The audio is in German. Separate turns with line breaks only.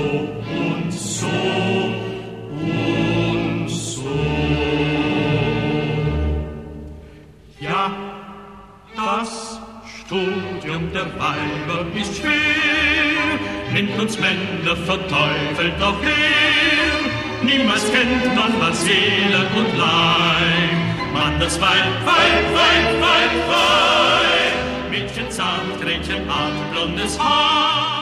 und so und so. Ja, das Studium der Weiber ist schwer, nimmt uns Männer verteufelt doch her. Niemals kennt man mal Seele und Leib, man das Weib, Weib, Weib, Weib, Weib. Mädchen zart, Gretchen hart, blondes Haar.